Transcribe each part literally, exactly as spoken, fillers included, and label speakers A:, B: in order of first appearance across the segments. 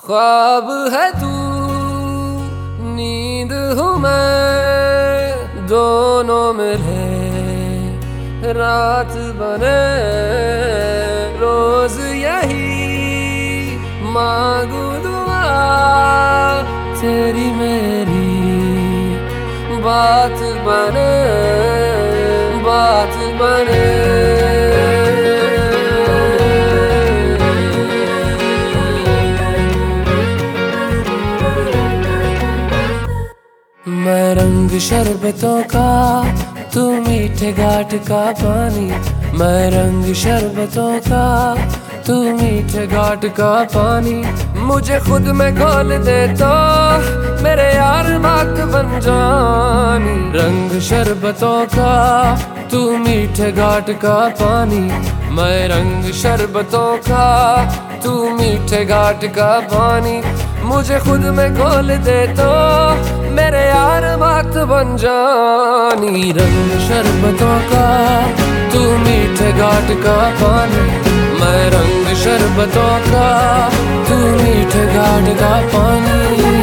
A: ख्वाब है तू, नींद हूँ मैं, दोनों मिले रात बने। रोज यही मांगू दुआ, तेरी मेरी बात बने, बात बने। मैं रंग शरबतों का, तू मीठे घाट का पानी। मैं रंग शरबतों का, तू मीठे घाट का पानी। मुझे खुद में घोल दे तो मेरे यार बात बन जानी। रंग शरबतों का, तू मीठे घाट का पानी। मैं रंग शरबतों का, तू मीठे घाट का पानी। मुझे खुद में घोल दे तो मेरे यार बात बन जानी। रंग शरबतों का, तू मीठे घाट का पानी। मैं रंग शरबतों का, तू मीठे घाट का पानी।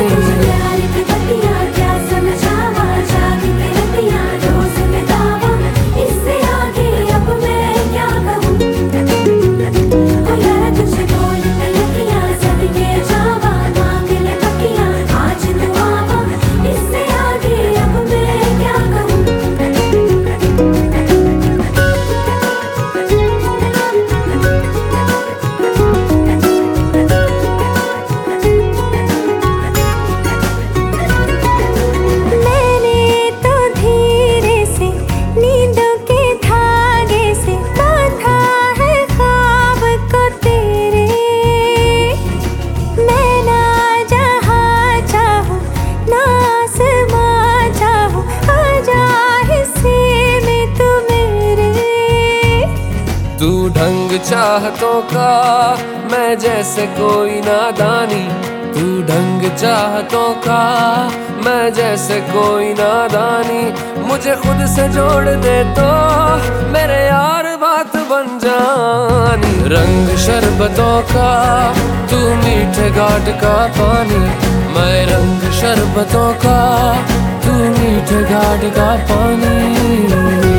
A: तू ढंग चाहतों का, मैं जैसे कोई नादानी। तू ढंग चाहतों का, मैं जैसे कोई नादानी। मुझे खुद से जोड़ दे तो मेरे यार बात बन जानी। रंग शरबतों का, तू मीठे घाट का पानी। मैं रंग शरबतों का, तू मीठे घाट का पानी।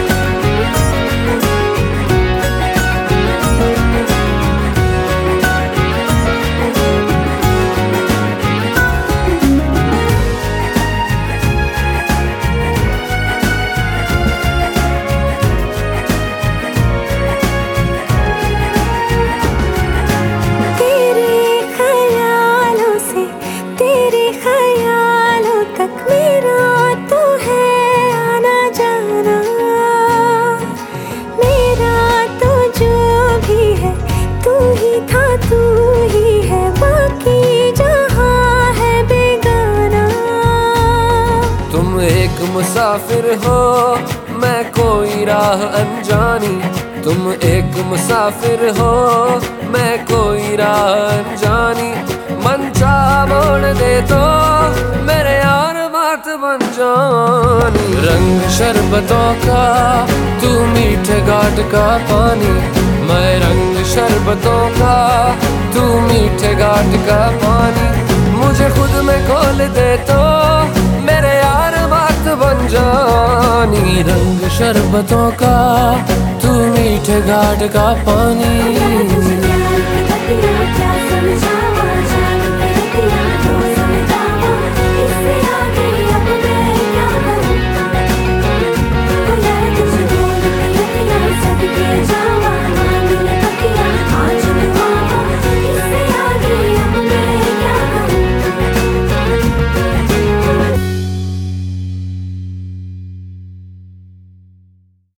A: तुम एक मुसाफिर हो, मैं कोई राह अनजानी। तुम एक मुसाफिर हो, मैं कोई राह अनजानी। मन चाह मोड़ दे तो मेरे यार बात बन जानी। रंग शरबतों का, तू मीठे घाट का पानी। मैं रंग शरबतों का, तू मीठे घाट का पानी। मुझे खुद में घोल दे तो मेरे यार बात बन जानी। रंग शरबतों का, तू मीठे घाट का पानी।